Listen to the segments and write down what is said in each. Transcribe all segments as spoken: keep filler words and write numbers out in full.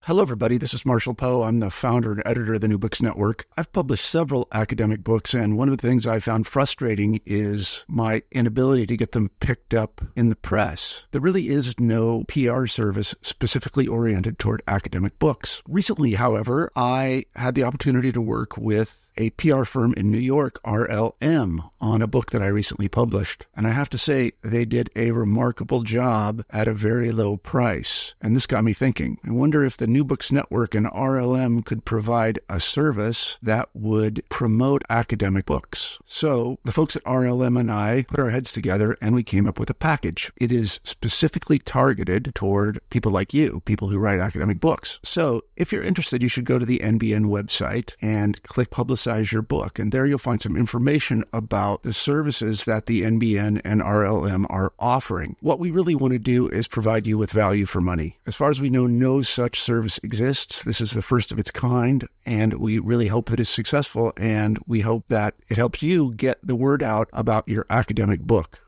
Hello, everybody. This is Marshall Poe. I'm the founder and editor of the New Books Network. I've published several academic books, and one of the things I found frustrating is my inability to get them picked up in the press. There really is no P R service specifically oriented toward academic books. Recently, however, I had the opportunity to work with a P R firm in New York, R L M, on a book that I recently published. And I have to say, they did a remarkable job at a very low price. And this got me thinking. I wonder if the New Books Network and R L M could provide a service that would promote academic books. So the folks at R L M and I put our heads together and we came up with a package. It is specifically targeted toward people like you, people who write academic books. So if you're interested, you should go to the N B N website and click Publicize your book. And there you'll find some information about the services that the N B N and R L M are offering. What we really want to do is provide you with value for money. As far as we know, no such service exists. This is the first of its kind, and we really hope that it's successful, and we hope that it helps you get the word out about your academic book.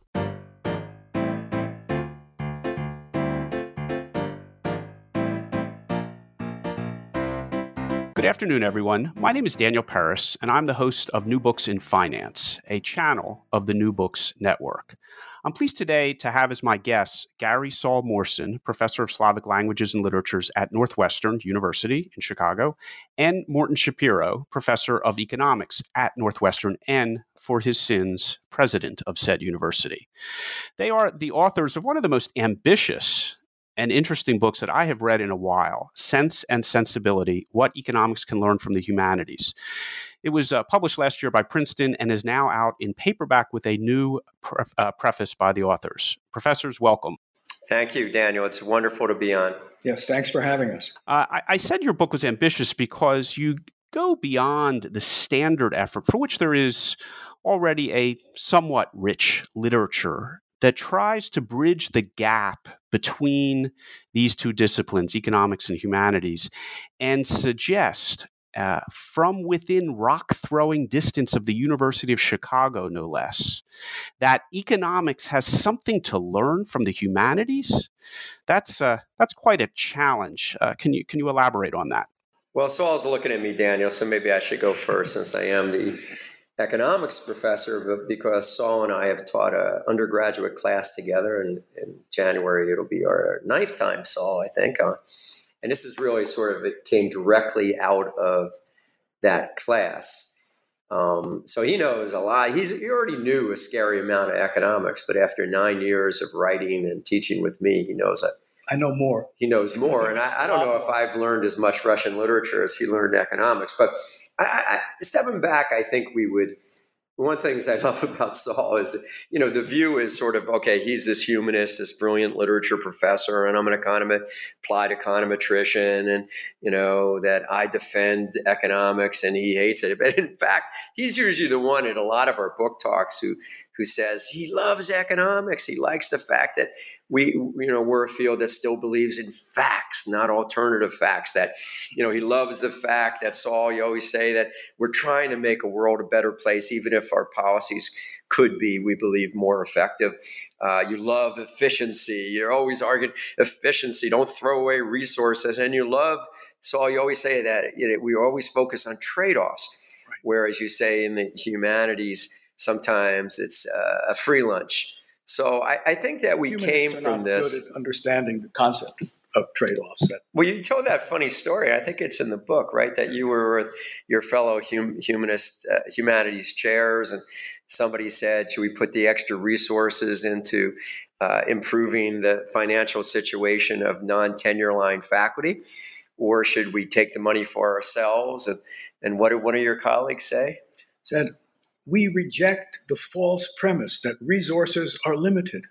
Good afternoon, everyone. My name is Daniel Paris, and I'm the host of New Books in Finance, a channel of the New Books Network. I'm pleased today to have as my guests Gary Saul Morson, professor of Slavic languages and literatures at Northwestern University in Chicago, and Morton Schapiro, professor of economics at Northwestern and, for his sins, president of said university. They are the authors of one of the most ambitious and interesting books that I have read in a while, Sense and Sensibility, What Economics Can Learn from the Humanities. It was uh, published last year by Princeton and is now out in paperback with a new pre- uh, preface by the authors. Professors, welcome. Thank you, Daniel. It's wonderful to be on. Yes, thanks for having us. Uh, I, I said your book was ambitious because you go beyond the standard effort for which there is already a somewhat rich literature that tries to bridge the gap between these two disciplines, economics and humanities, and suggest uh, from within rock-throwing distance of the University of Chicago, no less, that economics has something to learn from the humanities. That's uh, that's quite a challenge. Uh, can you can you elaborate on that? Well, Saul's looking at me, Daniel, so maybe I should go first since I am the economics professor, because Saul and I have taught an undergraduate class together, and in January it'll be our ninth time, Saul, I think. Uh, and this is really sort of, it came directly out of that class. Um, so he knows a lot. He's, he already knew a scary amount of economics, but after nine years of writing and teaching with me, he knows a, I know more. He knows more. And I, I don't know if I've learned as much Russian literature as he learned economics. But I, I, stepping back, I think we would – one of the things I love about Saul is, you know, the view is sort of, okay, he's this humanist, this brilliant literature professor, and I'm an economic, applied econometrician, and, you know, that I defend economics and he hates it. But in fact, he's usually the one at a lot of our book talks who who says he loves economics. He likes the fact that we, you know, we're a field that still believes in facts, not alternative facts. That, you know, he loves the fact that, Saul, you always say that we're trying to make a world a better place, even if our policies could be, we believe, more effective. Uh, you love efficiency. You're always arguing efficiency. Don't throw away resources. And you love, Saul, you always say that, you know, we always focus on trade-offs. Right. Whereas you say in the humanities, sometimes it's uh, a free lunch. So I, I think that we Humanists came are from not this. Good at understanding the concept of trade-offs. Well, you told that funny story. I think it's in the book, right? That you were with your fellow hum, humanist uh, humanities chairs, and somebody said, "Should we put the extra resources into uh, improving the financial situation of non-tenure line faculty, or should we take the money for ourselves?" And and what did one of your colleagues say? Said, we reject the false premise that resources are limited.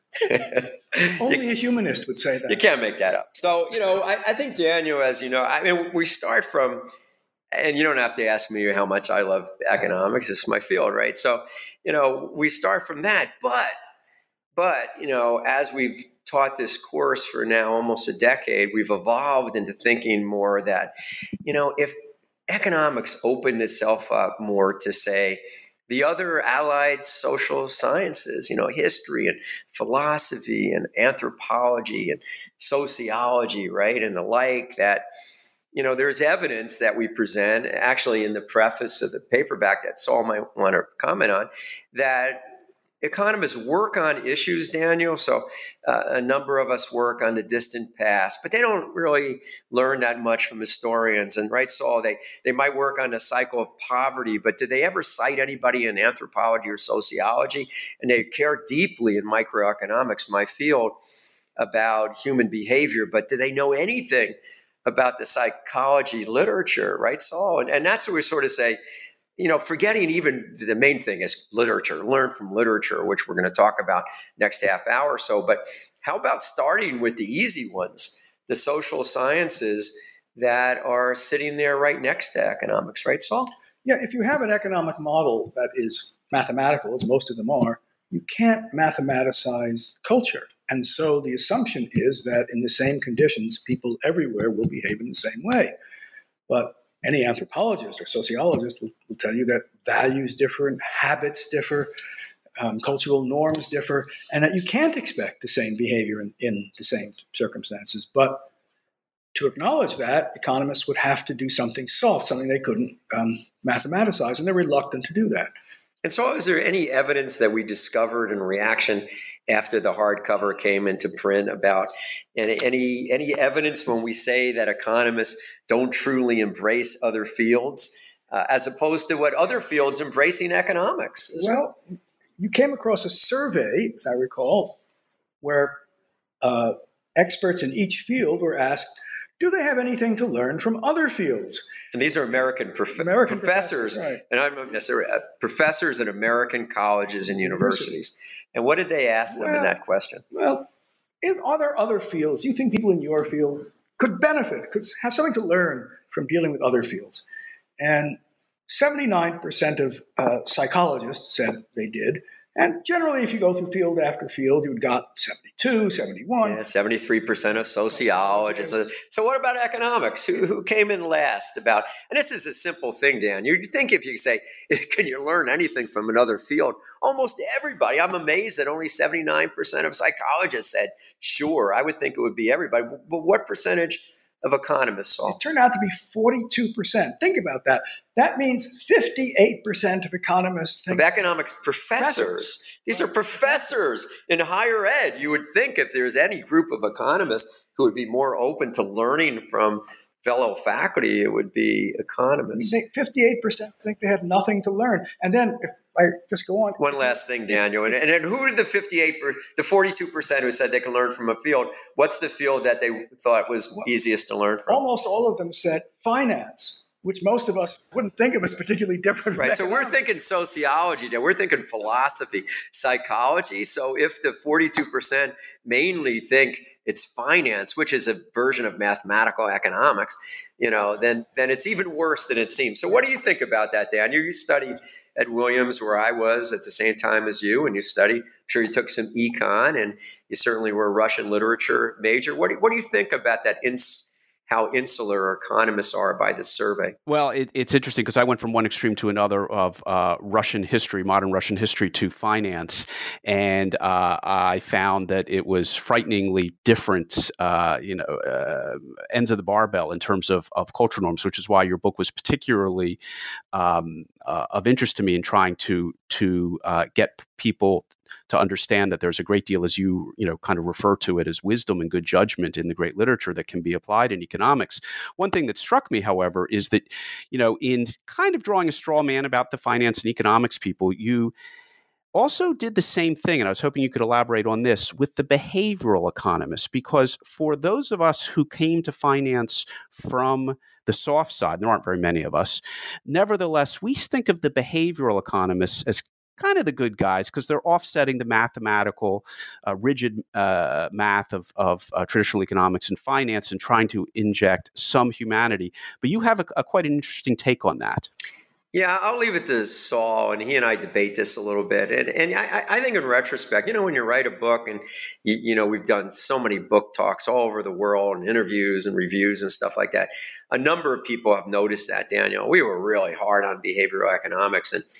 Only you, a humanist would say that. You can't make that up. So, you know, I, I think, Daniel, as you know, I mean, we start from, and you don't have to ask me how much I love economics. It's my field, right? So, you know, we start from that. But, but, you know, as we've taught this course for now almost a decade, we've evolved into thinking more that, you know, if economics opened itself up more to say, the other allied social sciences, you know, history and philosophy and anthropology and sociology, right, and the like, that you know, there's evidence that we present, actually in the preface of the paperback that Saul might want to comment on, that economists work on issues, Daniel. So uh, a number of us work on the distant past, but they don't really learn that much from historians. And right, Saul, they, they might work on the cycle of poverty, but do they ever cite anybody in anthropology or sociology? And they care deeply in microeconomics, my field, about human behavior, but do they know anything about the psychology literature, right, Saul? And, and that's what we sort of say, you know, forgetting even the main thing is literature, learn from literature, which we're going to talk about next half hour or so. But how about starting with the easy ones, the social sciences that are sitting there right next to economics, right, Saul? Yeah, if you have an economic model that is mathematical, as most of them are, you can't mathematicize culture. And so the assumption is that in the same conditions, people everywhere will behave in the same way. But any anthropologist or sociologist will, will tell you that values differ, habits differ, um, cultural norms differ, and that you can't expect the same behavior in, in the same circumstances. But to acknowledge that, economists would have to do something soft, something they couldn't um, mathematicize, and they're reluctant to do that. And so is there any evidence that we discovered in reaction after the hardcover came into print about any, any any evidence when we say that economists don't truly embrace other fields uh, as opposed to what other fields embracing economics? Well, you came across a survey, as I recall, where uh, experts in each field were asked, do they have anything to learn from other fields? And these are American, prof- American professors, professors, right. and I'm not necessarily uh, professors at American colleges and universities. And what did they ask them well, in that question? Well, in, are there other fields you think people in your field could benefit, could have something to learn from dealing with other fields? And seventy-nine percent of uh, psychologists said they did. And generally, if you go through field after field, you would got seventy-two, seventy-one. Yeah, seventy-three percent of sociologists. So what about economics? Who, who came in last about? And this is a simple thing, Dan. You think if you say, can you learn anything from another field? Almost everybody. I'm amazed that only seventy-nine percent of psychologists said, sure. I would think it would be everybody. But what percentage of economists saw? It turned out to be forty-two percent. Think about that. That means fifty-eight percent of economists think. Of economics professors. professors. These are professors in higher ed. You would think if there's any group of economists who would be more open to learning from fellow faculty, it would be economists. fifty-eight percent think they have nothing to learn. And then if I just go on. One last thing, Daniel. And, and then who are the fifty-eight, the forty-two percent who said they can learn from a field? What's the field that they thought was well, easiest to learn from? Almost all of them said finance, which most of us wouldn't think of as particularly different. Right. So we're thinking sociology, Dan. We're thinking philosophy, psychology. So if the forty-two percent mainly think it's finance, which is a version of mathematical economics, you know, then then it's even worse than it seems. So what do you think about that, Dan? You, you studied at Williams, where I was at the same time as you, and you studied. I'm sure you took some econ, and you certainly were a Russian literature major. What do, what do you think about that? Ins- how insular economists are by this survey? Well, it, it's interesting because I went from one extreme to another of uh, Russian history, modern Russian history, to finance, and uh, I found that it was frighteningly different, uh, you know, uh, ends of the barbell in terms of, of cultural norms, which is why your book was particularly um, uh, of interest to me in trying to to uh, get people to understand that there's a great deal, as you you know kind of refer to it, as wisdom and good judgment in the great literature that can be applied in economics. One thing that struck me, however, is that, you know, in kind of drawing a straw man about the finance and economics people, you also did the same thing, and I was hoping you could elaborate on this, with the behavioral economists, because for those of us who came to finance from the soft side, there aren't very many of us, nevertheless, we think of the behavioral economists as kind of the good guys because they're offsetting the mathematical, uh, rigid uh, math of, of uh, traditional economics and finance and trying to inject some humanity. But you have a, a quite an interesting take on that. Yeah, I'll leave it to Saul, and he and I debate this a little bit. And, and I, I think in retrospect, you know, when you write a book, and, you, you know, we've done so many book talks all over the world and interviews and reviews and stuff like that. A number of people have noticed that, Daniel. We were really hard on behavioral economics. And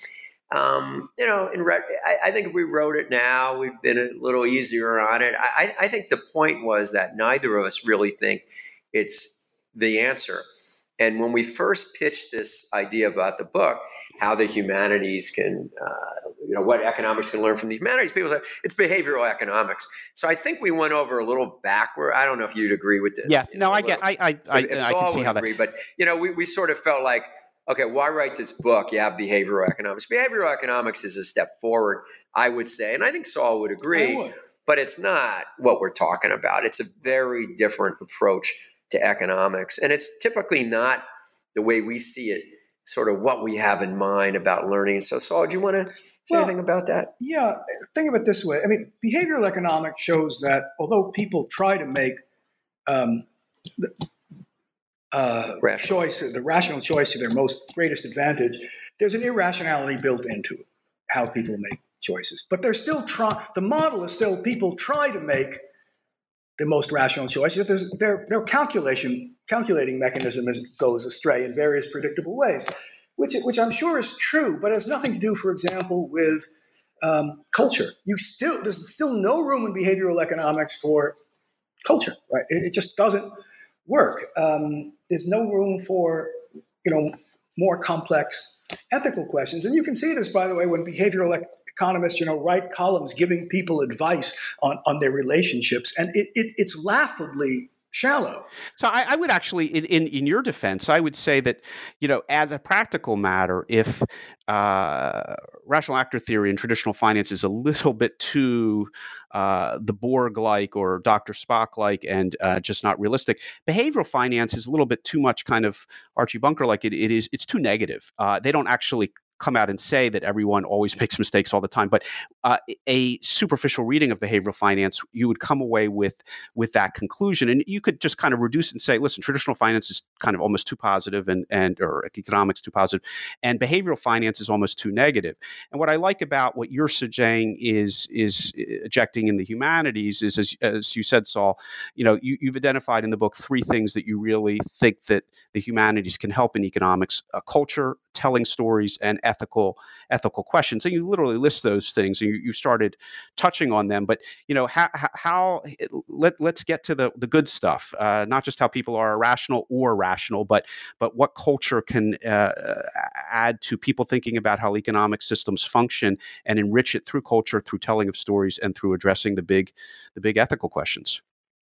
Um, you know, in re- I, I think if we wrote it now, we've been a little easier on it. I, I think the point was that neither of us really think it's the answer. And when we first pitched this idea about the book, how the humanities can, uh, you know, what economics can learn from the humanities, people said it's behavioral economics. So I think we went over a little backward. I don't know if you'd agree with this. Yeah, you no, know, I little, get, I, I, I, if I Saul can see would how agree, that. but you know, we, we sort of felt like, okay, why write this book? You have behavioral economics. Behavioral economics is a step forward, I would say, and I think Saul would agree. I would. But it's not what we're talking about. It's a very different approach to economics, and it's typically not the way we see it, sort of what we have in mind about learning. So, Saul, do you want to say Well, anything about that? Yeah, think of it this way. I mean, behavioral economics shows that although people try to make um, the, uh, choice, the rational choice to their most greatest advantage, there's an irrationality built into it, how people make choices. But they're still trying. The model is still people try to make the most rational choices. There's, their their calculation calculating mechanism is, goes astray in various predictable ways, which which I'm sure is true, but has nothing to do, for example, with um, culture. You still there's still no room in behavioral economics for culture, right? It, it just doesn't work. Um, there's no room for you know more complex ethical questions, and you can see this, by the way, when behavioral ec- economists, you know, write columns giving people advice on, on their relationships, and it, it, it's laughably shallow. So I, I would actually, in, in in your defense, I would say that, you know, as a practical matter, if uh, rational actor theory and traditional finance is a little bit too uh, the Borg-like or Doctor Spock-like and uh, just not realistic, behavioral finance is a little bit too much kind of Archie Bunker-like. It, it is, it's too negative. Uh, they don't actually come out and say that everyone always makes mistakes all the time, but uh, a superficial reading of behavioral finance, you would come away with with that conclusion, and you could just kind of reduce it and say, listen, traditional finance is kind of almost too positive, and and or economics too positive, and behavioral finance is almost too negative. And what I like about what you're saying is is ejecting in the humanities is, as, as you said, Saul, you know, you, you've identified in the book three things that you really think that the humanities can help in economics: uh, culture, telling stories, and ethical ethical questions. And you literally list those things, and you, you started touching on them. But you know, how, how let let's get to the the good stuff. Uh, not just how people are irrational or rational, but but what culture can uh, add to people thinking about how economic systems function and enrich it through culture, through telling of stories, and through addressing the big the big ethical questions.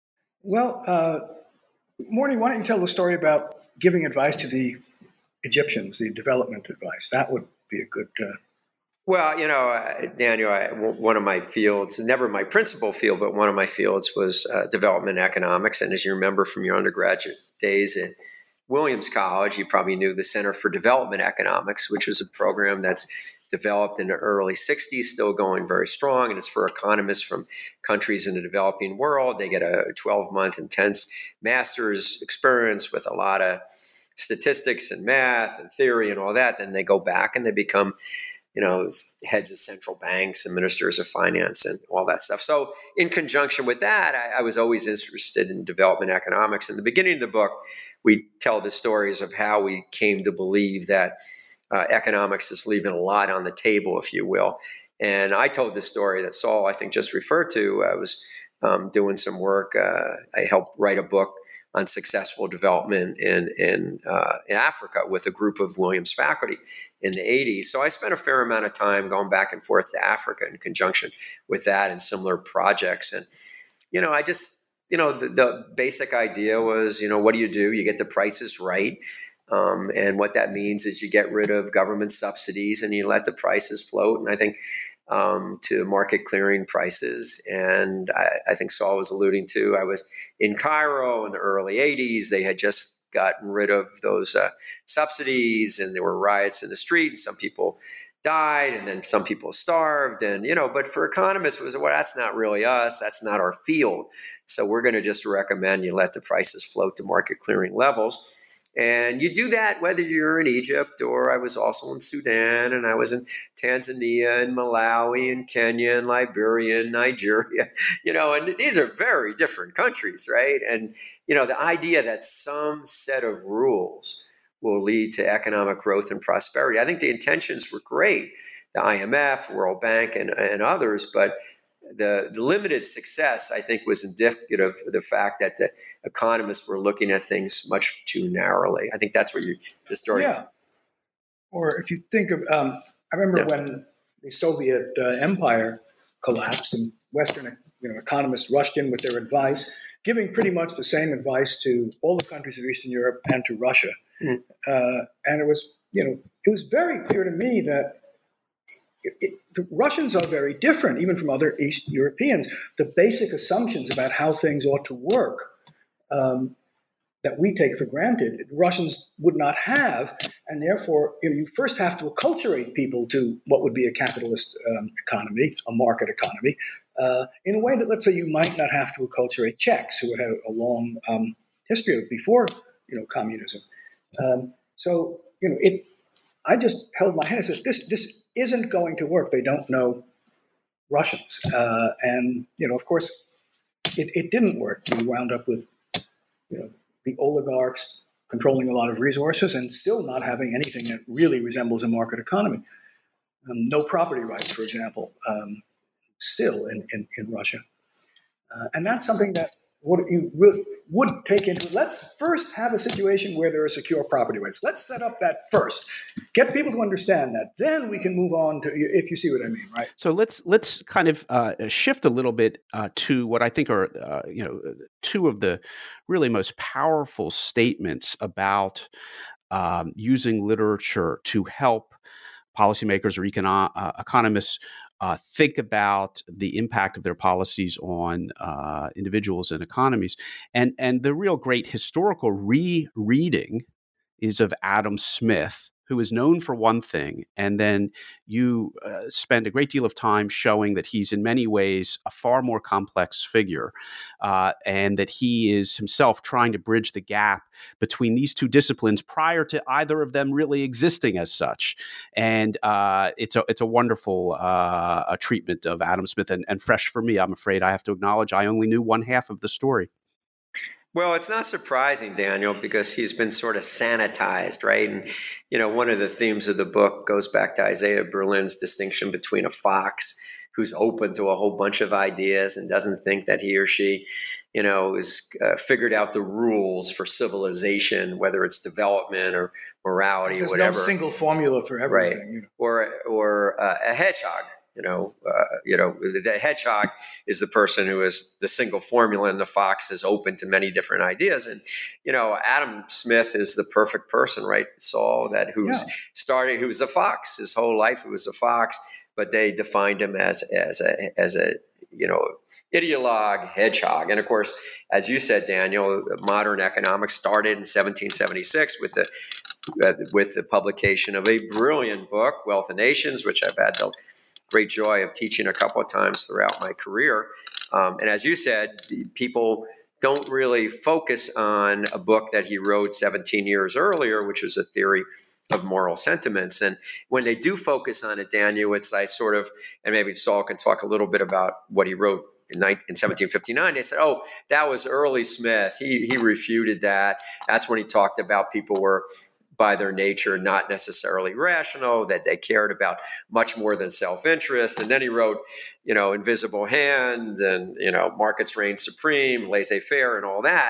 Well, uh, Morty, why don't you tell the story about giving advice to the Egyptians, the development advice? That would be a good. Uh... Well, you know, uh, Daniel, I, one of my fields, never my principal field, but one of my fields was uh, development economics. And as you remember from your undergraduate days at Williams College, you probably knew the Center for Development Economics, which was a program that's developed in the early sixties, still going very strong. And it's for economists from countries in the developing world. They get a twelve-month intense master's experience with a lot of statistics and math and theory and all that. Then they go back and they become, you know, heads of central banks and ministers of finance and all that stuff. So in conjunction with that, I, I was always interested in development economics. In the beginning of the book, we tell the stories of how we came to believe that uh, economics is leaving a lot on the table, if you will. And I told this story that Saul, I think, just referred to. I was um, doing some work. Uh, I helped write a book on successful development in in, uh, in Africa with a group of Williams faculty in the eighties. So I spent a fair amount of time going back and forth to Africa in conjunction with that and similar projects. And, you know, I just, you know, the, the basic idea was, you know, what do you do? You get the prices right. Um, and what that means is you get rid of government subsidies and you let the prices float. And I think um, to market clearing prices. And I, I think Saul was alluding to, I was in Cairo in the early eighties. They had just gotten rid of those uh, subsidies and there were riots in the street and some people died and then some people starved. And, you know, but for economists, it was, well, that's not really us. That's not our field. So we're going to just recommend you let the prices float to market clearing levels. And you do that whether you're in Egypt or I was also in Sudan and I was in Tanzania and Malawi and Kenya and Liberia and Nigeria, you know, and these are very different countries, right? And, you know, the idea that some set of rules will lead to economic growth and prosperity. I think the intentions were great, the I M F, World Bank, and, and others, but the, the limited success, I think, was indicative of the fact that the economists were looking at things much too narrowly. I think that's where you the story. Yeah. Or if you think of, um, I remember Yeah. when the Soviet uh, Empire collapsed and Western you know, economists rushed in with their advice, giving pretty much the same advice to all the countries of Eastern Europe and to Russia. Mm. Uh, and it was, you know, it was very clear to me that it, it, the Russians are very different, even from other East Europeans. The basic assumptions about how things ought to work um, that we take for granted, Russians would not have, and therefore you know, you first have to acculturate people to what would be a capitalist um, economy, a market economy, uh, in a way that, let's say, you might not have to acculturate Czechs who had had a long um, history of before, you know, communism. Um, so you know, it. I just held my head and said, "This this isn't going to work. They don't know Russians," uh, and you know, of course, it, it didn't work. We wound up with, you know, the oligarchs controlling a lot of resources and still not having anything that really resembles a market economy. Um, no property rights, for example, um, still in, in, in Russia. Uh, and that's something that would, you would, would take into, let's first have a situation where there are secure property rights. Let's set up that first. Get people to understand that. Then we can move on to, if you see what I mean, right? So let's let's kind of uh, shift a little bit uh, to what I think are, uh, you know, two of the really most powerful statements about um, using literature to help policymakers or econo- uh, economists uh, think about the impact of their policies on uh, individuals and economies. And, and the real great historical rereading is of Adam Smith, who is known for one thing, and then you uh, spend a great deal of time showing that he's in many ways a far more complex figure, uh, and that he is himself trying to bridge the gap between these two disciplines prior to either of them really existing as such. And uh, it's a it's a wonderful uh, a treatment of Adam Smith, and, and fresh for me. I'm afraid I have to acknowledge I only knew one half of the story. Well, it's not surprising, Daniel, because he's been sort of sanitized, right? And, you know, one of the themes of the book goes back to Isaiah Berlin's distinction between a fox who's open to a whole bunch of ideas and doesn't think that he or she, you know, has uh, figured out the rules for civilization, whether it's development or morality There's or whatever. There's no single formula for everything. Right. You know. Or, or uh, a hedgehog. You know, uh, you know, the hedgehog is the person who is the single formula, and the fox is open to many different ideas. And, you know, Adam Smith is the perfect person, right? Saul, that who's yeah. started, who was a fox his whole life. It was a fox, but they defined him as as a as a you know ideologue, hedgehog. And of course, as you said, Daniel, modern economics started in seventeen seventy-six with the uh, with the publication of a brilliant book, Wealth of Nations, which I've had the great joy of teaching a couple of times throughout my career. Um, and as you said, people don't really focus on a book that he wrote seventeen years earlier, which was a theory of moral sentiments. And when they do focus on it, Daniel, it's like sort of, and maybe Saul can talk a little bit about what he wrote in, in seventeen fifty-nine. They said, oh, that was early Smith. He, he refuted that. That's when he talked about people were by their nature not necessarily rational, that they cared about much more than self-interest. And then he wrote, you know, Invisible Hand and, you know, Markets Reign Supreme, Laissez-faire and all that.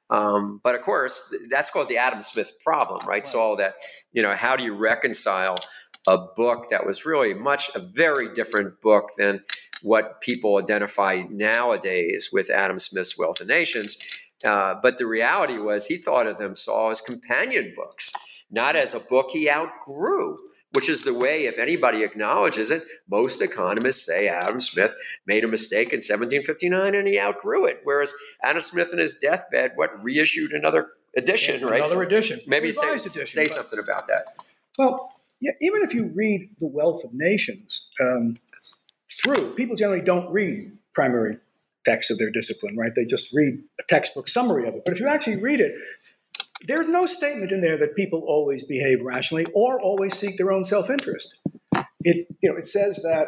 Um, but of course, that's called the Adam Smith problem, right? right? So all that, you know, how do you reconcile a book that was really much a very different book than what people identify nowadays with Adam Smith's Wealth of Nations? Uh, but the reality was he thought of them, Saul, as companion books, not as a book he outgrew, which is the way, if anybody acknowledges it, most economists say Adam Smith made a mistake in seventeen fifty-nine and he outgrew it. Whereas Adam Smith in his deathbed, what, reissued another edition, yeah, right? Another so edition. Maybe say, edition, say but, something about that. Well, yeah, even if you read The Wealth of Nations um, through, people generally don't read primary texts of their discipline, right? They just read a textbook summary of it. But if you actually read it, there's no statement in there that people always behave rationally or always seek their own self-interest. It, you know, it says that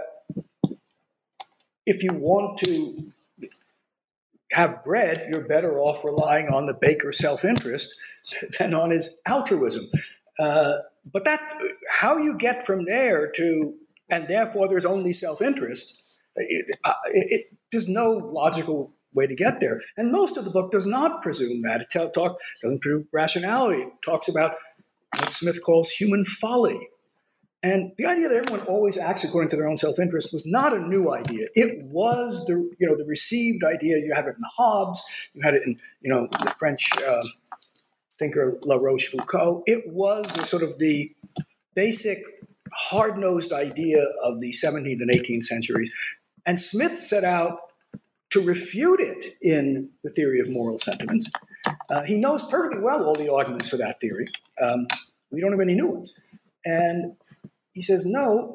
if you want to have bread, you're better off relying on the baker's self-interest than on his altruism. Uh, but that, how you get from there to, and therefore there's only self-interest, It, uh, it, it, there's no logical way to get there. And most of the book does not presume that. It tell, talk, doesn't presume rationality. It talks about what Smith calls human folly. And the idea that everyone always acts according to their own self-interest was not a new idea. It was the you know the received idea. You have it in Hobbes. You had it in you know the French uh, thinker La Rochefoucauld. It was a sort of the basic hard-nosed idea of the seventeenth and eighteenth centuries. And Smith set out to refute it in the theory of moral sentiments. Uh, he knows perfectly well all the arguments for that theory. Um, we don't have any new ones. And he says, no,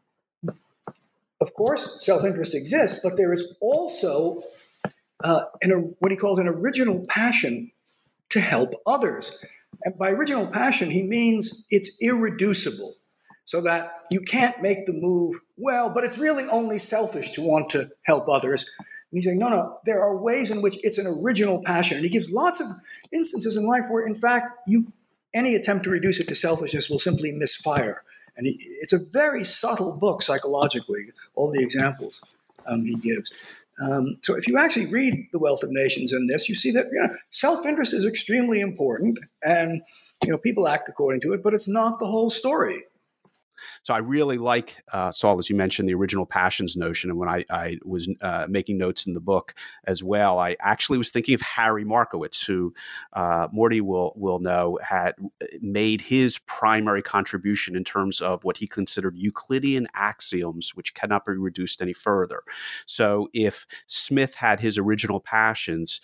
of course, self-interest exists, but there is also uh, an, what he calls an original passion to help others. And by original passion, he means it's irreducible, so that you can't make the move, well, but it's really only selfish to want to help others. And he's saying, no, no, there are ways in which it's an original passion. And he gives lots of instances in life where, in fact, you any attempt to reduce it to selfishness will simply misfire. And he, it's a very subtle book psychologically, all the examples um, he gives. Um, so if you actually read The Wealth of Nations in this, you see that you know, self-interest is extremely important, and you know people act according to it, but it's not the whole story. So I really like, uh, Saul, as you mentioned, the original passions notion. And when I, I was uh, making notes in the book as well, I actually was thinking of Harry Markowitz, who uh, Morty will will know had made his primary contribution in terms of what he considered Euclidean axioms, which cannot be reduced any further. So if Smith had his original passions,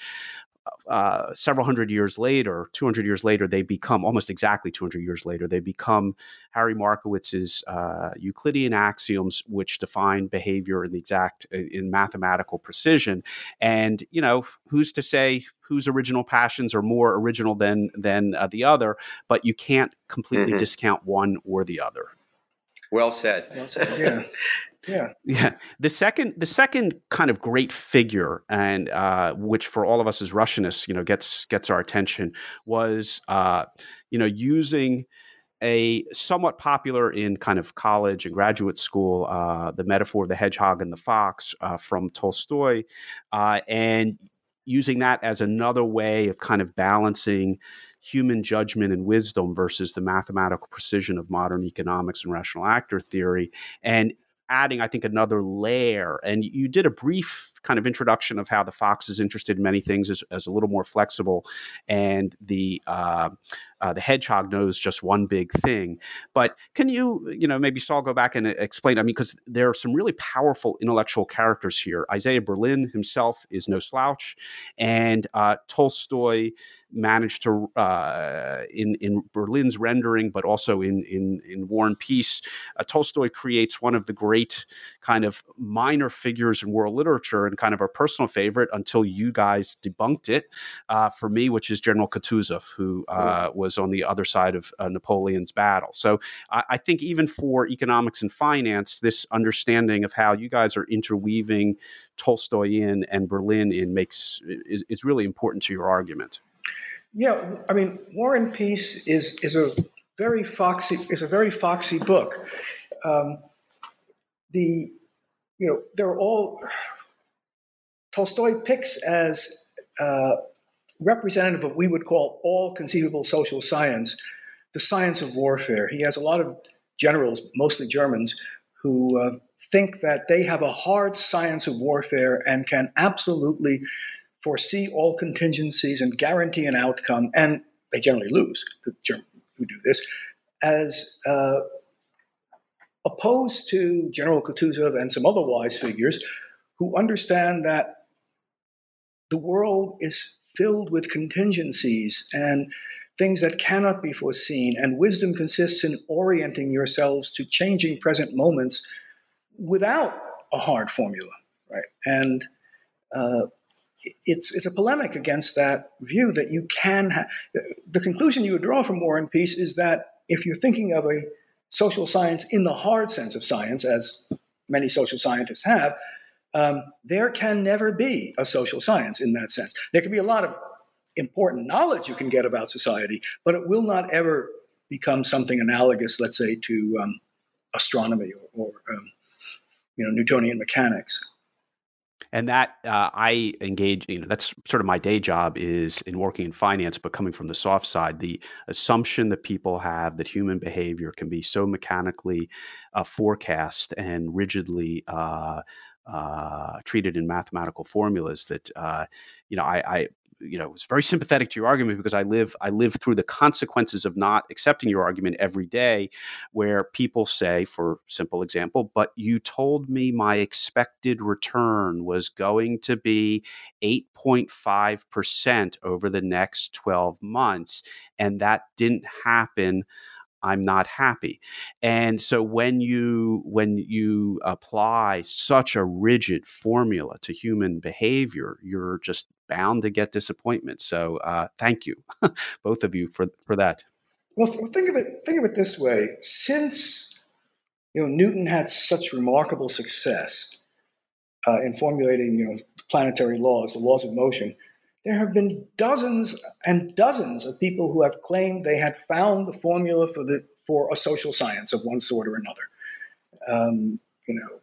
Uh, several hundred years later, two hundred years later, they become almost exactly two hundred years later, they become Harry Markowitz's uh, Euclidean axioms, which define behavior in the exact in mathematical precision. And you know, who's to say whose original passions are more original than than uh, the other? But you can't completely mm-hmm. discount one or the other. Well said. Well said. Yeah. Yeah. Yeah. The second, the second kind of great figure, and uh, which for all of us as Russianists, you know, gets gets our attention, was uh, you know using a somewhat popular in kind of college and graduate school, uh, the metaphor of the hedgehog and the fox uh, from Tolstoy, uh, and using that as another way of kind of balancing human judgment and wisdom versus the mathematical precision of modern economics and rational actor theory, and adding, I think, another layer. And you did a brief kind of introduction of how the fox is interested in many things as, as a little more flexible, and the uh, uh, the hedgehog knows just one big thing. But can you, you know, maybe Saul, go back and explain? I mean, because there are some really powerful intellectual characters here. Isaiah Berlin himself is no slouch, and uh, Tolstoy managed to, uh, in in Berlin's rendering, but also in in in War and Peace, uh, Tolstoy creates one of the great kind of minor figures in world literature, and kind of our personal favorite until you guys debunked it uh, for me, which is General Kutuzov, who uh, was on the other side of uh, Napoleon's battle. So I, I think even for economics and finance, this understanding of how you guys are interweaving Tolstoy in and Berlin in makes is, is really important to your argument. Yeah, I mean, War and Peace is is a very foxy is a very foxy book. Um, the you know they're all Tolstoy picks as uh, representative of what we would call all conceivable social science, the science of warfare. He has a lot of generals, mostly Germans, who uh, think that they have a hard science of warfare and can absolutely foresee all contingencies and guarantee an outcome, and they generally lose, the Germans who do this, as uh, opposed to General Kutuzov and some other wise figures who understand that the world is filled with contingencies and things that cannot be foreseen, and wisdom consists in orienting yourselves to changing present moments without a hard formula, right? And uh, It's it's a polemic against that view that you can ha- the conclusion you would draw from War and Peace is that if you're thinking of a social science in the hard sense of science, as many social scientists have, um, there can never be a social science in that sense. There can be a lot of important knowledge you can get about society, but it will not ever become something analogous, let's say, to um, astronomy or, or um, you know, Newtonian mechanics. And that uh, I engage, you know, that's sort of my day job is in working in finance, but coming from the soft side, the assumption that people have that human behavior can be so mechanically uh, forecast and rigidly uh, uh, treated in mathematical formulas that, uh, you know, I, I you know, was very sympathetic to your argument because I live I live through the consequences of not accepting your argument every day, where people say, for simple example, but you told me my expected return was going to be eight point five percent over the next twelve months, and that didn't happen. I'm not happy. And so when you when you apply such a rigid formula to human behavior, you're just bound to get disappointment. So uh, thank you, both of you, for for that. Well, think of it think of it this way: since you know Newton had such remarkable success uh, in formulating you know planetary laws, the laws of motion, there have been dozens and dozens of people who have claimed they had found the formula for the for a social science of one sort or another. Um, you know,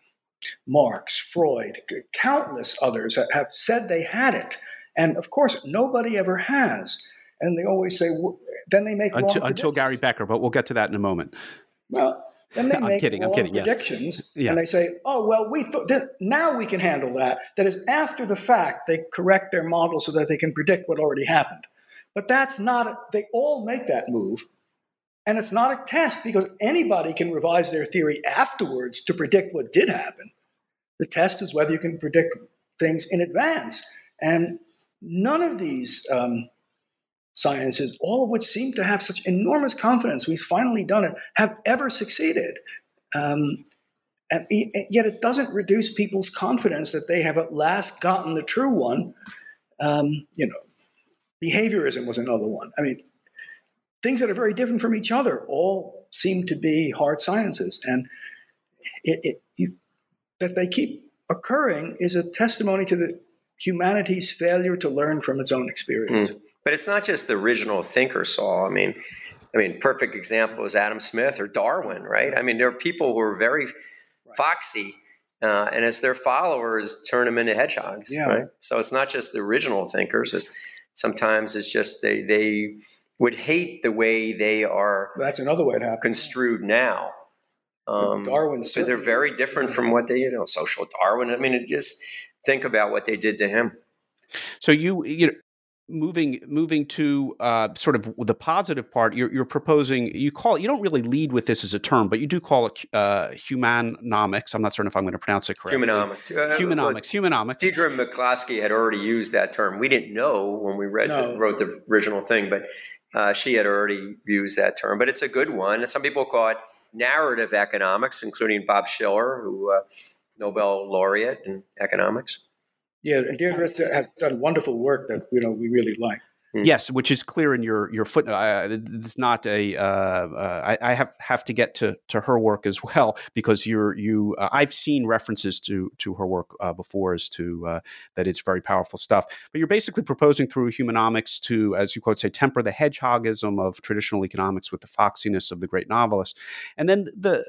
Marx, Freud, countless others have said they had it, and of course, nobody ever has. And they always say, then they make until, wrong until Gary Becker, but we'll get to that in a moment. Well, then they I'm make kidding, wrong I'm kidding, predictions, yes. Yeah. And they say, "Oh well, we thought that now we can handle that." That is, after the fact, they correct their model so that they can predict what already happened. But that's not. They all make that move, and it's not a test because anybody can revise their theory afterwards to predict what did happen. The test is whether you can predict things in advance, and none of these um, sciences, all of which seem to have such enormous confidence, we've finally done it, have ever succeeded. Um, and yet it doesn't reduce people's confidence that they have at last gotten the true one. Um, you know, behaviorism was another one. I mean, things that are very different from each other all seem to be hard sciences. And it, it, you, that they keep occurring is a testimony to the humanity's failure to learn from its own experience. Mm. But it's not just the original thinker, Saul. I mean, I mean, perfect example is Adam Smith or Darwin, right? I mean, there are people who are very foxy, uh, and as their followers turn them into hedgehogs, yeah. right? So it's not just the original thinkers. It's, sometimes it's just they they would hate the way they are. That's another way it happens. Construed now. Um, Darwin, because they're very different from what they, you know, social Darwin. I mean, just think about what they did to him. So you, you know, moving moving to uh, sort of the positive part, you're, you're proposing. You call it. You don't really lead with this as a term, but you do call it uh, humanomics. I'm not certain if I'm going to pronounce it correctly. Humanomics. Uh, humanomics. Humanomics. Deidre McCloskey had already used that term. We didn't know when we read no. the, wrote the original thing, but uh, she had already used that term. But it's a good one. Some people call it narrative economics, including Bob Shiller, who uh, Nobel laureate in economics. Yeah, and Deirdre has done wonderful work that you know we really like. Yes, which is clear in your your footnote. Uh, it's not a. Uh, uh, I, I have have to get to, to her work as well because you're you. Uh, I've seen references to to her work uh, before as to uh, that it's very powerful stuff. But you're basically proposing through humanomics to, as you quote say, temper the hedgehogism of traditional economics with the foxiness of the great novelist, and then the.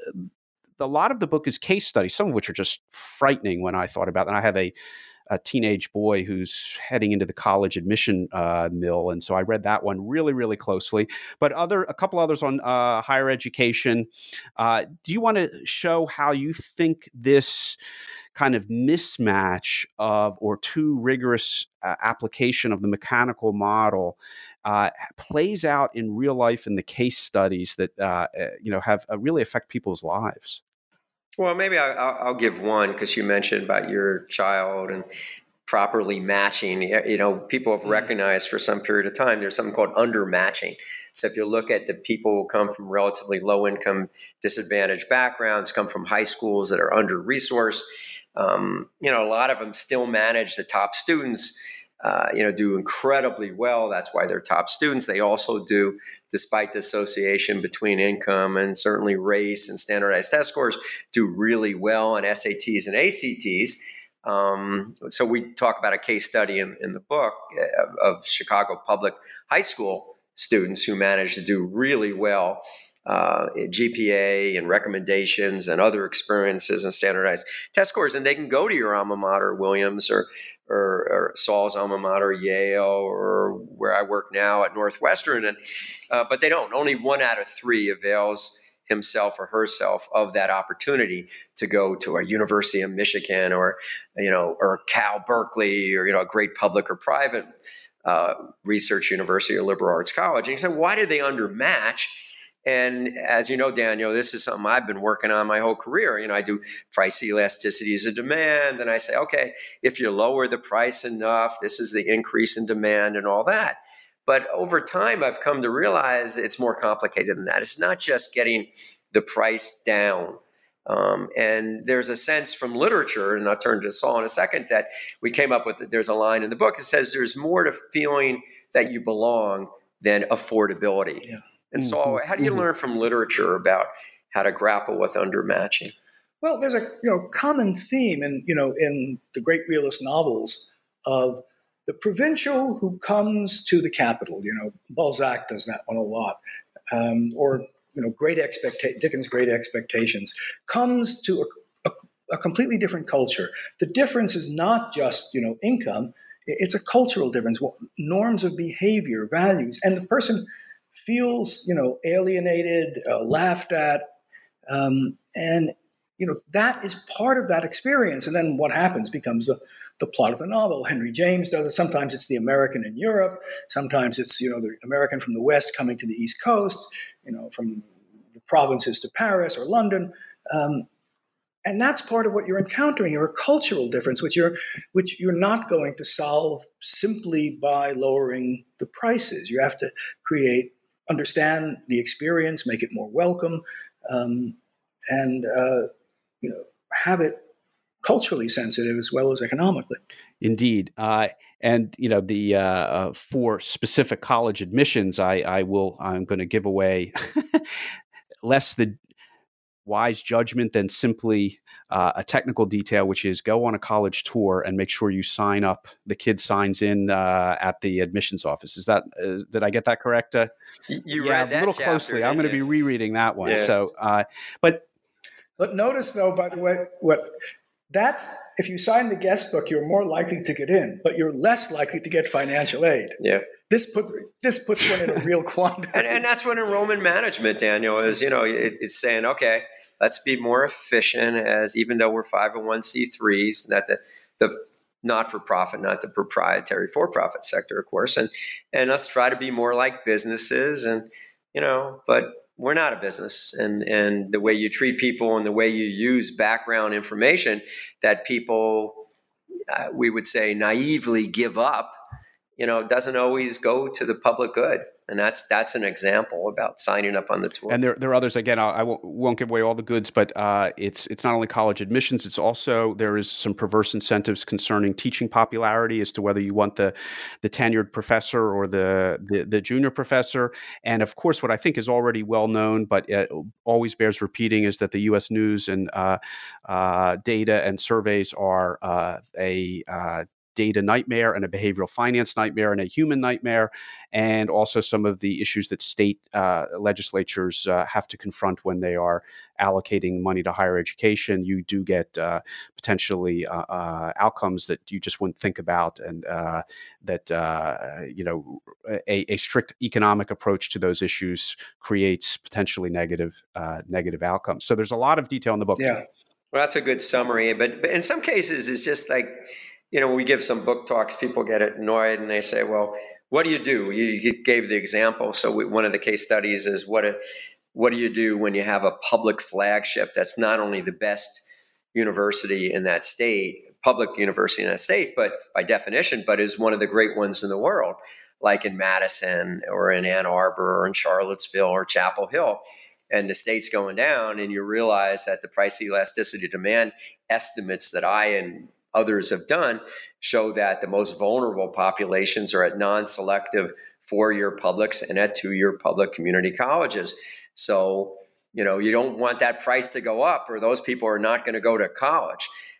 A lot of the book is case studies, some of which are just frightening when I thought about it. And I have a a teenage boy who's heading into the college admission uh, mill. And so I read that one really, really closely. But other a couple others on uh, higher education. Uh, do you want to show how you think this kind of mismatch of or too rigorous uh, application of the mechanical model uh, plays out in real life in the case studies that uh, you know have uh, really affect people's lives? Well, maybe I'll, I'll give one because you mentioned about your child and properly matching. You know, people have recognized for some period of time there's something called undermatching. So if you look at the people who come from relatively low income, disadvantaged backgrounds, come from high schools that are under resourced, um, you know, a lot of them still manage the top students. Uh, you know, do incredibly well. That's why they're top students. They also do, despite the association between income and certainly race and standardized test scores, do really well on S A Ts and A C Ts. Um, so we talk about a case study in, in the book of, of Chicago public high school students who managed to do really well uh, G P A and recommendations and other experiences and standardized test scores. And they can go to your alma mater, Williams, or, or, or Saul's alma mater, Yale, or where I work now at Northwestern. And, uh, but they don't. Only one out of three avails himself or herself of that opportunity to go to a University of Michigan or, you know, or Cal Berkeley or, you know, a great public or private uh, research university or liberal arts college. And you say, why do they undermatch? And as you know, Daniel, this is something I've been working on my whole career. You know, I do price elasticities of demand, and I say, okay, if you lower the price enough, this is the increase in demand and all that. But over time, I've come to realize it's more complicated than that. It's not just getting the price down. Um, and there's a sense from literature, and I'll turn to Saul in a second, that we came up with, there's a line in the book that says there's more to feeling that you belong than affordability. Yeah. And mm-hmm. Saul, how do you mm-hmm. learn from literature about how to grapple with undermatching? Well, there's a you know common theme in you know in the great realist novels of the provincial who comes to the capital. You know, Balzac does that one a lot, um, or you know, Great Expecta- Dickens' Great Expectations comes to a, a, a completely different culture. The difference is not just you know income; it's a cultural difference, norms of behavior, values, and the person feels you know alienated, uh, laughed at, um, and you know that is part of that experience. And then what happens becomes the the plot of the novel. Henry James does it. Sometimes it's the American in Europe. Sometimes it's, you know, the American from the West coming to the East Coast, you know, from the provinces to Paris or London. Um, and that's part of what you're encountering here, a cultural difference, which you're, which you're not going to solve simply by lowering the prices. You have to create, understand the experience, make it more welcome, um, and, uh, you know, have it culturally sensitive as well as economically. Indeed. Uh, and, you know, the uh, uh, for specific college admissions, I, I will, I'm going to give away less the wise judgment than simply uh, a technical detail, which is go on a college tour and make sure you sign up. The kid signs in uh, at the admissions office. Is that, is, did I get that correct? Uh, you yeah, read that a little chapter, closely. I'm going to be rereading that one. Yeah. So, uh, but, but notice though, by the way, what, That's if you sign the guest book, you're more likely to get in, but you're less likely to get financial aid. Yeah, this puts this puts one in a real quandary. and, and that's what enrollment management, Daniel, is. You know, it, it's saying, okay, let's be more efficient. As even though we're five oh one c threes, that the the not-for-profit, not the proprietary for-profit sector, of course, and and let's try to be more like businesses, and you know, but. We're not a business, and, and the way you treat people and the way you use background information that people, uh, we would say, naively give up, you know, doesn't always go to the public good. And that's that's an example about signing up on the tour. And there, there are others. Again, I, I won't, won't give away all the goods, but uh, it's it's not only college admissions. It's also there is some perverse incentives concerning teaching popularity as to whether you want the the tenured professor or the the, the junior professor. And of course, what I think is already well known, but it always bears repeating, is that the U S News and uh, uh, data and surveys are uh, a uh, data nightmare and a behavioral finance nightmare and a human nightmare, and also some of the issues that state uh, legislatures uh, have to confront when they are allocating money to higher education. You do get uh, potentially uh, uh, outcomes that you just wouldn't think about, and uh, that uh, you know a, a strict economic approach to those issues creates potentially negative uh, negative outcomes. So there's a lot of detail in the book. Yeah, well, that's a good summary. But, but in some cases, it's just like, you know, when we give some book talks, people get annoyed and they say, well, what do you do? You, you gave the example. So we, one of the case studies is what, a, what do you do when you have a public flagship that's not only the best university in that state, public university in that state, but by definition, but is one of the great ones in the world, like in Madison or in Ann Arbor or in Charlottesville or Chapel Hill. And the state's going down, and you realize that the price elasticity demand estimates that I and others have done show that the most vulnerable populations are at non-selective four-year publics and at two-year public community colleges. So, you know, you don't want that price to go up, or those people are not going to go to college.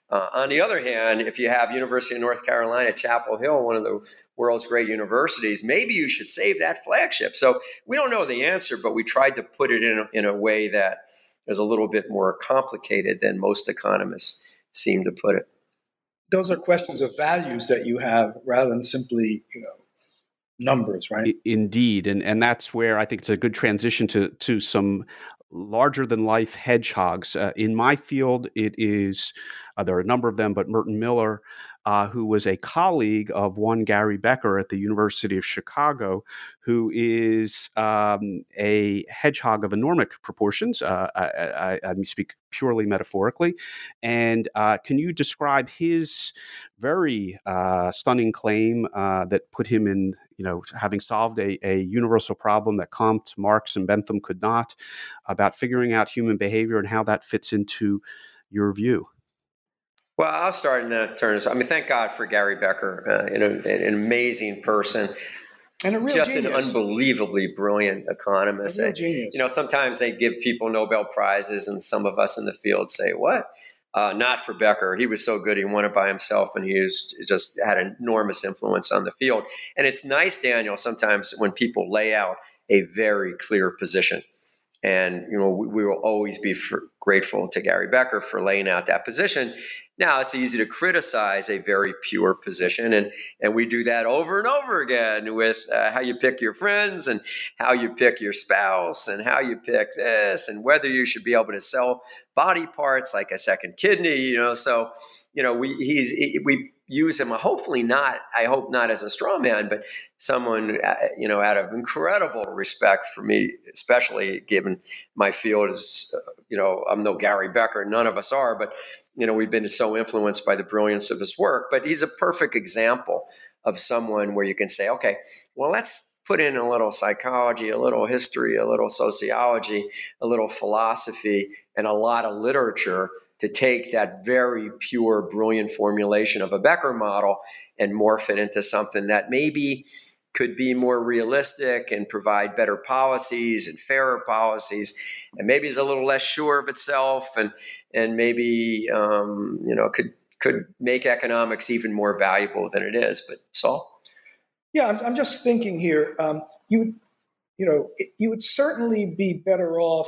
Uh, on the other hand, if you have University of North Carolina, Chapel Hill, one of the world's great universities, maybe you should save that flagship. So we don't know the answer, but we tried to put it in a, in a way that is a little bit more complicated than most economists seem to put it. Those are questions of values that you have rather than simply, you know, numbers, right? Indeed, and and that's where I think it's a good transition to to some larger than life hedgehogs. Uh, in my field, it is uh, there are a number of them, but Merton Miller, uh, who was a colleague of one Gary Becker at the University of Chicago, who is um, a hedgehog of enormous proportions. Uh, I, I, I speak purely metaphorically. And uh, can you describe his very uh, stunning claim uh, that put him in, you know, having solved a, a universal problem that Comte, Marx, and Bentham could not, about figuring out human behavior and how that fits into your view? Well, I'll start in that terms. I mean, thank God for Gary Becker, uh, an, an amazing person. And a real just genius. An unbelievably brilliant economist. A real genius. You know, sometimes they give people Nobel Prizes, and some of us in the field say, "What?" Uh, not for Becker. He was so good. He won it by himself, and he was, just had enormous influence on the field. And it's nice, Daniel, sometimes when people lay out a very clear position. And, you know, we, we will always be for, grateful to Gary Becker for laying out that position. Now, it's easy to criticize a very pure position, and, and we do that over and over again with uh, how you pick your friends and how you pick your spouse and how you pick this and whether you should be able to sell body parts like a second kidney, you know. So, you know, we he's we use him, hopefully not, I hope not as a straw man, but someone, you know, out of incredible respect for me, especially given my field is, you know, I'm no Gary Becker, none of us are, but, you know, we've been so influenced by the brilliance of his work. But he's a perfect example of someone where you can say, okay, well, let's put in a little psychology, a little history, a little sociology, a little philosophy, and a lot of literature to take that very pure, brilliant formulation of a Becker model and morph it into something that maybe could be more realistic and provide better policies and fairer policies, and maybe is a little less sure of itself, and and maybe um, you know could could make economics even more valuable than it is. But Saul? Yeah, I'm, I'm just thinking here. Um, you would, you know, you would certainly be better off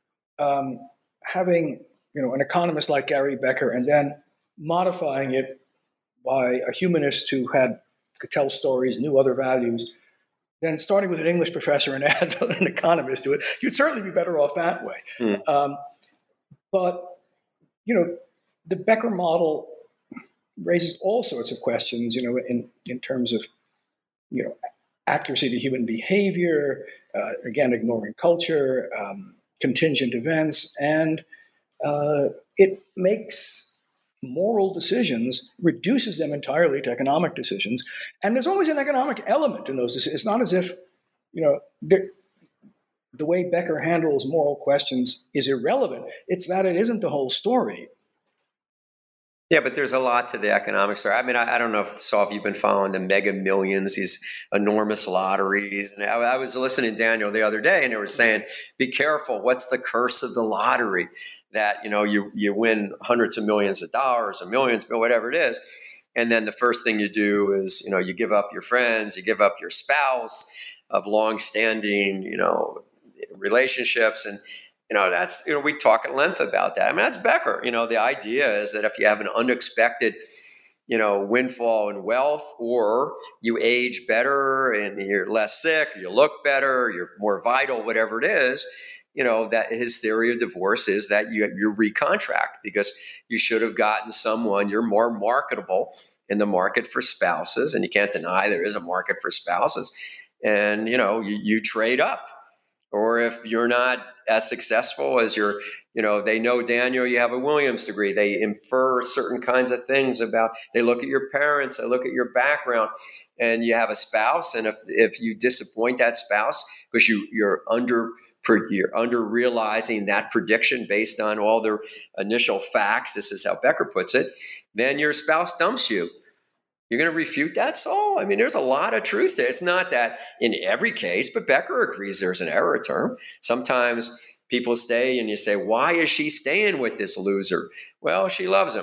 um, having, you know, an economist like Gary Becker and then modifying it by a humanist who had could tell stories, knew other values, then starting with an English professor and add an economist to it. You'd certainly be better off that way. Mm. Um, but, you know, the Becker model raises all sorts of questions, you know, in, in terms of, you know, accuracy to human behavior, uh, again, ignoring culture, um, contingent events, and uh, it makes moral decisions, reduces them entirely to economic decisions. And there's always an economic element in those decisions. It's not as if, you know, the, the way Becker handles moral questions is irrelevant. It's that it isn't the whole story. Yeah, but there's a lot to the economic story. I mean, I, I don't know if, Saul, if you've been following the Mega Millions, these enormous lotteries. And I, I was listening to Daniel the other day, and they were saying, be careful. What's the curse of the lottery? That, you know, you, you win hundreds of millions of dollars or millions, but whatever it is. And then the first thing you do is, you know, you give up your friends, you give up your spouse of long-standing, you know, relationships. And You know, that's, you know, we talk at length about that. I mean, that's Becker. You know, the idea is that if you have an unexpected, you know, windfall in wealth, or you age better and you're less sick, you look better, you're more vital, whatever it is, you know, that his theory of divorce is that you, you recontract because you should have gotten someone, you're more marketable in the market for spouses. And you can't deny there is a market for spouses. And, you know, you, you trade up. Or if you're not as successful as you're, you know, they know, Daniel, you have a Williams degree. They infer certain kinds of things about, they look at your parents, they look at your background, and you have a spouse. And if if you disappoint that spouse because you, you're under you're under realizing that prediction based on all their initial facts, this is how Becker puts it, then your spouse dumps you. You're going to refute that, Saul? I mean, there's a lot of truth there. It's not that in every case, but Becker agrees there's an error term. Sometimes people stay and you say, why is she staying with this loser? Well, she loves him.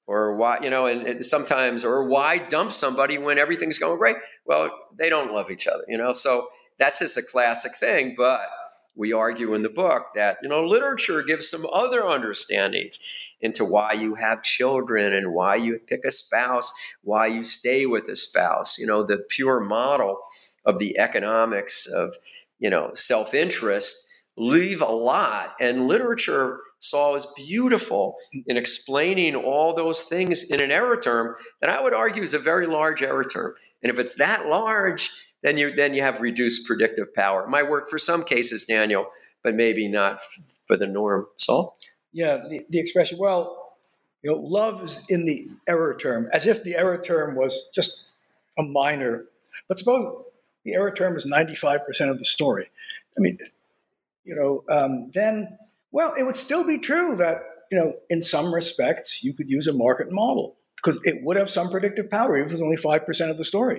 Or why, you know, and, and sometimes, or why dump somebody when everything's going great? Well, they don't love each other, you know. So that's just a classic thing. But we argue in the book that, you know, literature gives some other understandings into why you have children and why you pick a spouse, why you stay with a spouse. You know, the pure model of the economics of, you know, self-interest leave a lot. And literature, Saul, is beautiful in explaining all those things in an error term that I would argue is a very large error term. And if it's that large, then you then you have reduced predictive power. It might work for some cases, Daniel, but maybe not f- for the norm. Saul? Yeah, the, the expression, well, you know, love is in the error term, as if the error term was just a minor. But suppose the error term is ninety-five percent of the story. I mean, you know, um, then, well, it would still be true that, you know, in some respects, you could use a market model because it would have some predictive power, even if it was only five percent of the story.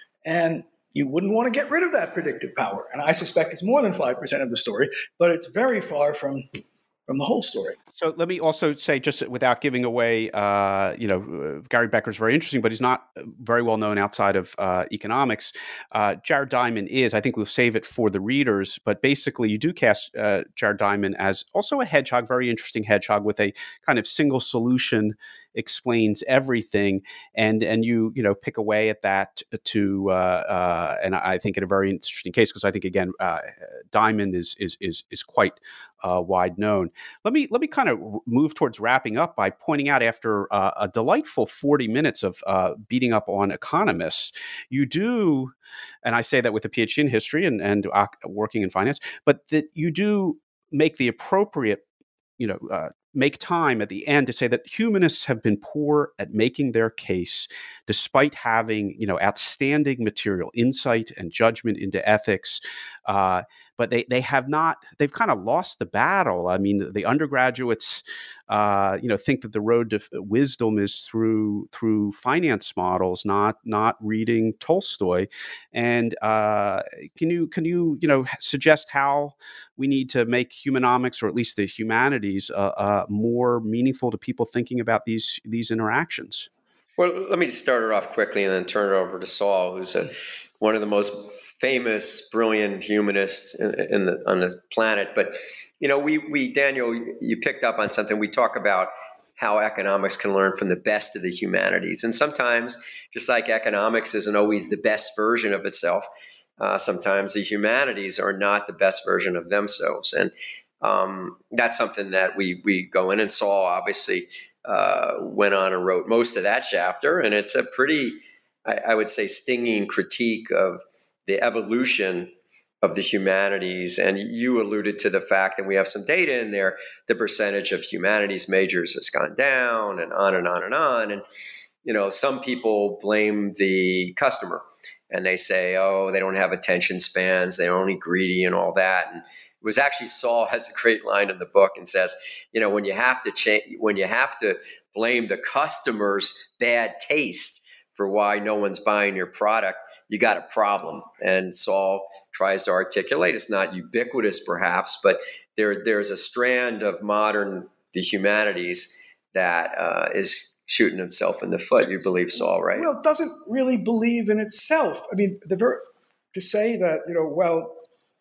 And you wouldn't want to get rid of that predictive power. And I suspect it's more than five percent of the story, but it's very far from from the whole story. So let me also say, just without giving away, uh, you know, uh, Gary Becker is very interesting, but he's not very well known outside of uh, economics. Uh, Jared Diamond is. I think we'll save it for the readers, but basically you do cast uh, Jared Diamond as also a hedgehog, very interesting hedgehog with a kind of single solution explains everything, and and you you know pick away at that to uh, uh, and I think in a very interesting case because I think again uh, Diamond is is is is quite uh, wide known. Let me let me kind of move towards wrapping up by pointing out after uh, a delightful forty minutes of uh, beating up on economists, you do, and I say that with a PhD in history and and uh, working in finance, but that you do make the appropriate you know, uh, make time at the end to say that humanists have been poor at making their case, despite having, you know, outstanding material, insight and judgment into ethics. Uh, but they, they have not, they've kind of lost the battle. I mean, the, the undergraduates, uh, you know, think that the road to wisdom is through through finance models, not not reading Tolstoy. And uh, can you can you you know suggest how we need to make humanomics, or at least the humanities, uh, uh, more meaningful to people thinking about these these interactions? Well, let me start it off quickly and then turn it over to Saul, who's a, one of the most famous, brilliant humanists in, in the, on this planet. But, you know, we, we, Daniel, you picked up on something. We talk about how economics can learn from the best of the humanities. And sometimes, just like economics isn't always the best version of itself, uh, sometimes the humanities are not the best version of themselves. And um, that's something that we, we go in, and Saul obviously uh, went on and wrote most of that chapter. And it's a pretty, I, I would say, stinging critique of the evolution of the humanities. And you alluded to the fact that we have some data in there, the percentage of humanities majors has gone down, and on and on and on. And, you know, some people blame the customer, and they say, oh, they don't have attention spans, they're only greedy and all that. And it was actually Saul has a great line in the book and says, you know, when you have to change, when you have to blame the customer's bad taste for why no one's buying your product, you got a problem. And Saul tries to articulate, it's not ubiquitous perhaps, but there there's a strand of modern the humanities that uh, is shooting himself in the foot. You believe, Saul, right? Well, it doesn't really believe in itself. I mean, the ver- to say that, you know, well,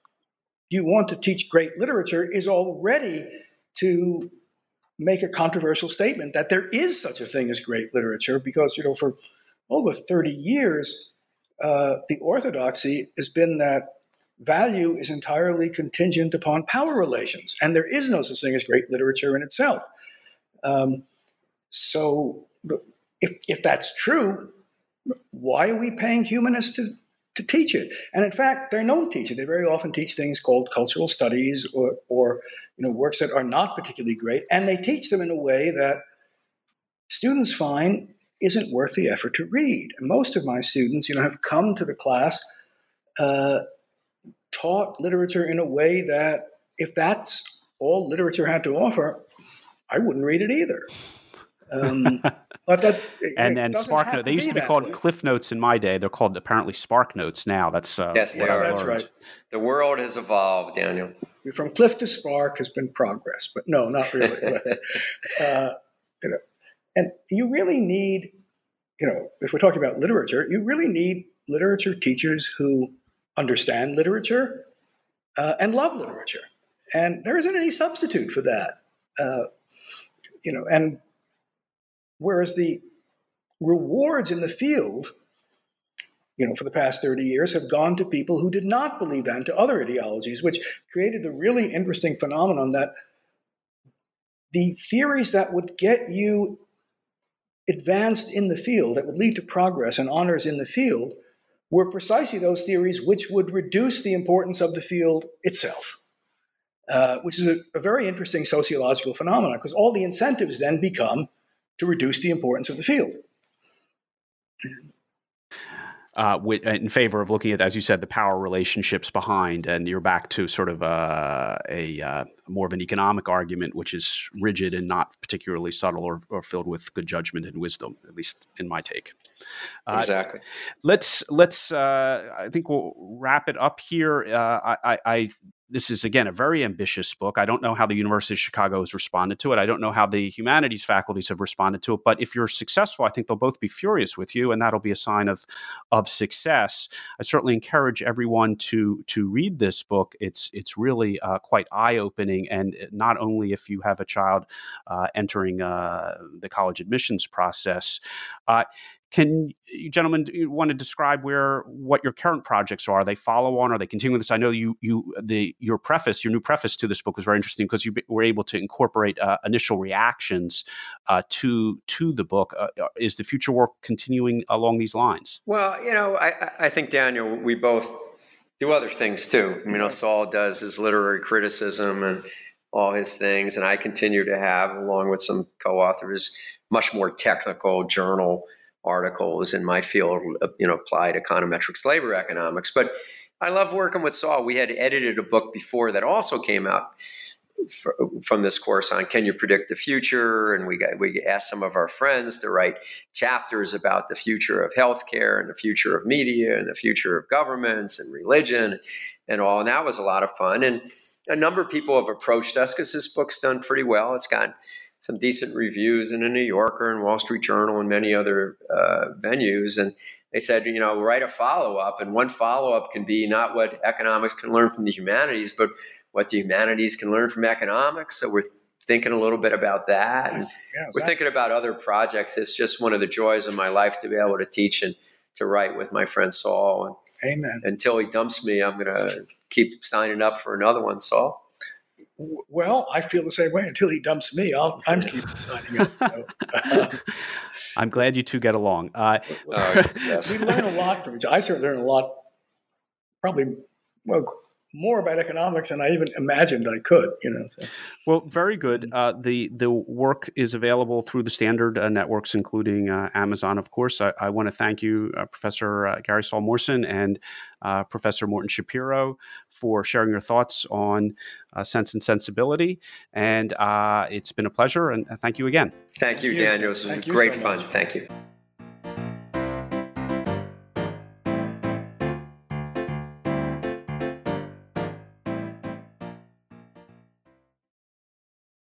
you want to teach great literature is already to make a controversial statement that there is such a thing as great literature, because, you know, for over thirty years, uh, the orthodoxy has been that value is entirely contingent upon power relations, and there is no such thing as great literature in itself. Um, so if, if that's true, why are we paying humanists to, to teach it? And in fact, they don't teach it. They very often teach things called cultural studies, or, or you know, works that are not particularly great, and they teach them in a way that students find isn't worth the effort to read. And most of my students, you know, have come to the class uh, taught literature in a way that if that's all literature had to offer, I wouldn't read it either. Um, but that and then Spark Notes. They used to be called way. Cliff Notes in my day. They're called apparently Spark Notes now. That's uh, yes, they yes, are. That's right. The world has evolved, Daniel. From Cliff to Spark has been progress, but no, not really. but, uh, you know, And you really need, you know, if we're talking about literature, you really need literature teachers who understand literature uh, and love literature. And there isn't any substitute for that. Uh, you know, and whereas the rewards in the field, you know, for the past thirty years have gone to people who did not believe that and to other ideologies, which created the really interesting phenomenon that the theories that would get you advanced in the field, that would lead to progress and honors in the field, were precisely those theories which would reduce the importance of the field itself, uh, which is a, a very interesting sociological phenomenon, because all the incentives then become to reduce the importance of the field. Uh, with, in favor of looking at, as you said, the power relationships behind, and you're back to sort of uh, a uh, more of an economic argument, which is rigid and not particularly subtle or, or filled with good judgment and wisdom, at least in my take. Uh, exactly. Let's let's. Uh, I think we'll wrap it up here. Uh, I, I this is again a very ambitious book. I don't know how the University of Chicago has responded to it. I don't know how the humanities faculties have responded to it. But if you're successful, I think they'll both be furious with you, and that'll be a sign of of success. I certainly encourage everyone to to read this book. It's it's really uh, quite eye-opening, and not only if you have a child uh, entering uh, the college admissions process. Uh, Can you gentlemen you want to describe where what your current projects are? Are they follow on? Are they continue this? I know you you the your preface, your new preface to this book was very interesting because you were able to incorporate uh, initial reactions uh, to to the book. Uh, is the future work continuing along these lines? Well, you know, I, I think, Daniel, we both do other things too. You know, Saul does his literary criticism and all his things, and I continue to have, along with some co-authors, much more technical journal articles in my field, you know, applied econometrics, labor economics. But I love working with Saul. We had edited a book before that also came out f- from this course on can you predict the future? And we got, we asked some of our friends to write chapters about the future of healthcare and the future of media and the future of governments and religion and all. And that was a lot of fun. And a number of people have approached us because this book's done pretty well. It's got some decent reviews in the New Yorker and Wall Street Journal and many other uh, venues. And they said, you know, write a follow-up. And one follow-up can be not what economics can learn from the humanities, but what the humanities can learn from economics. So we're thinking a little bit about that. And yeah, we're thinking about other projects. It's just one of the joys of my life to be able to teach and to write with my friend Saul. And Amen. Until he dumps me, I'm going to keep signing up for another one, Saul. Well, I feel the same way. Until he dumps me, I'll, I'm keeping signing up. So, uh, I'm glad you two get along. Uh, uh, yes. We learn a lot from each other. I certainly learn a lot, probably well, more about economics than I even imagined I could. You know. So. Well, very good. Uh, the the work is available through the standard uh, networks, including uh, Amazon, of course. I, I want to thank you, uh, Professor uh, Gary Saul Morson and uh, Professor Morton Shapiro, for sharing your thoughts on uh, Sense and Sensibility. And uh, it's been a pleasure, and uh, thank you again. Thank you, thank you. Daniel. This was great so fun. Thank you.